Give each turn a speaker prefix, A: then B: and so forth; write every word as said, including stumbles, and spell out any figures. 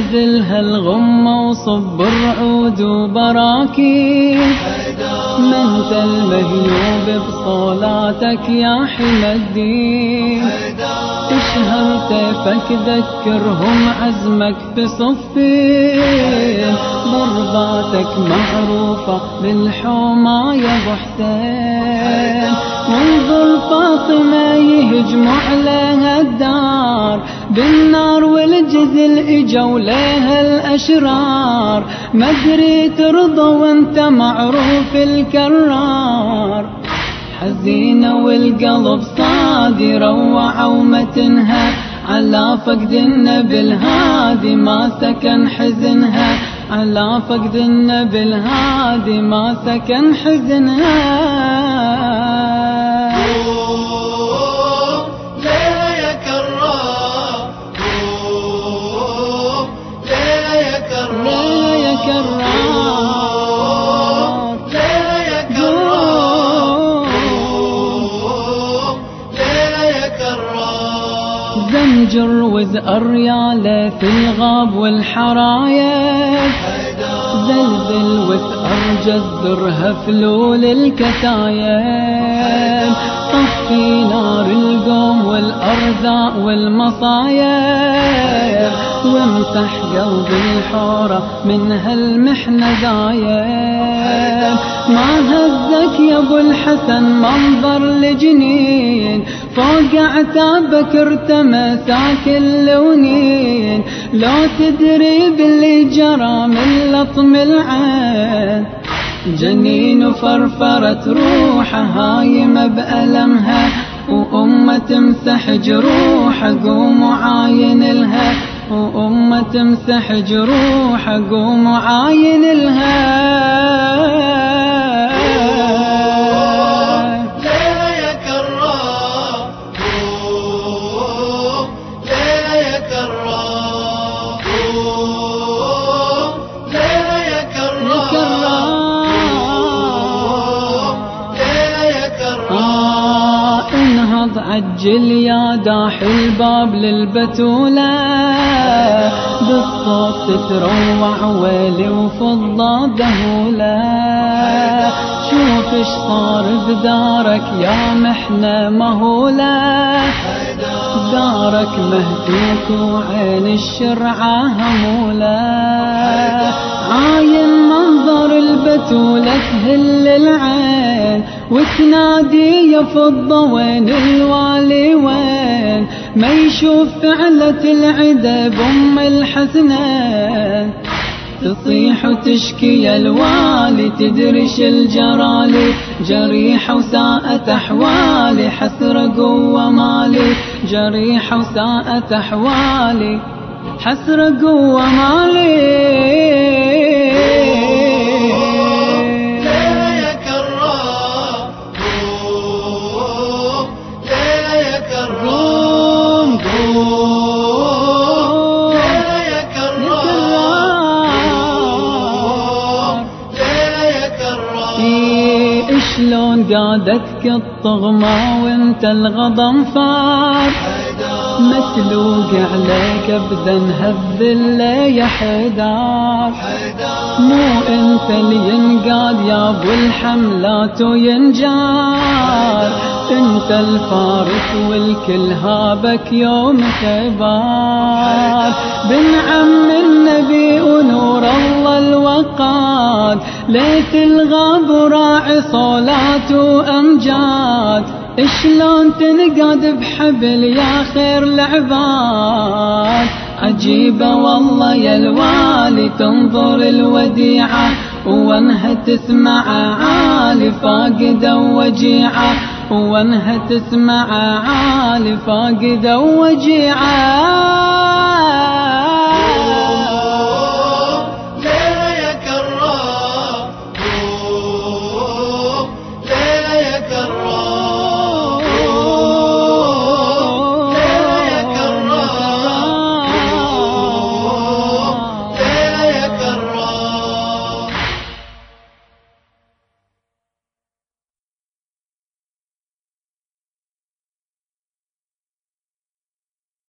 A: نزلها الغمة وصب رعود وبراكين، منت المهيوب بصولاتك يا حمى الدين، اشهرت فك عزمك في صفين، ضرباتك معروفة بالحومة يا ابو حسين، وانظر فاطمة يهجموا عليها الدار بالنار والجزل اجوا ليها الاشرار، ما ادري ترضى وانت معروف الكرار، حزينة والقلب صادي روعة وما تنهى على فقد النبي الهادي، ما سكن حزنها على فقد النبي الهادي، ما سكن حزنها. زنجر وزقر ياله في الغاب والحرايب، زلزل وثأر جزرها فلول الكتايب، طفي نار القوم والأرزاق والمصايب، وامسح قلب الحورة من هالمحنة دايب، ما هزك يا ابو الحسن منظر لجنين، فوق عتابك ارتمى ساك اللونين، لو تدري باللي جرى من لطم العين، جنين وفرفرت روحه هايمة بألمها، وأمة تمسح جروحه قوم وعاين لها، وأمة تمسح جروحه قوم وعاين لها. عجل يا داح الباب للبتولة، بالصوت تتروع ويلي وفضة دهولة، شوف اش صار بدارك يا محنة مهولة، دارك مهتوك وعين الشرعة همولة، عاين منظر البتولة تهل العين، وتنادي يا فضة وين الوالي وين، ما يشوف فعلة العدا بأم الحسنين، تصيح وتشكي يا الوالي تدرش الجرالي، جريحة وساءت أحوالي حسرة قوة مالي، جريحة وساءت أحوالي حسرة قوة مالي. شلون قادتك الطغمة وانت الغضم فار، مسلوق عليك ابدا هالذلة يا حيدار، مو انت اللي ينقاد يا ابو الحملات وينجار، انت الفارس والكل هابك يوم خيبار، بن عم النبي ونور الله الوقاد، ليت الغاب وراعي صولات وامجاد، شلون تنقاد بحبل يا خير العباد، عجيبة والله يا الوالي تنظر الوديعة، وانها تسمع عالي فاقدة وجيعة، وانها تسمع عالي فاقدة وجيعة.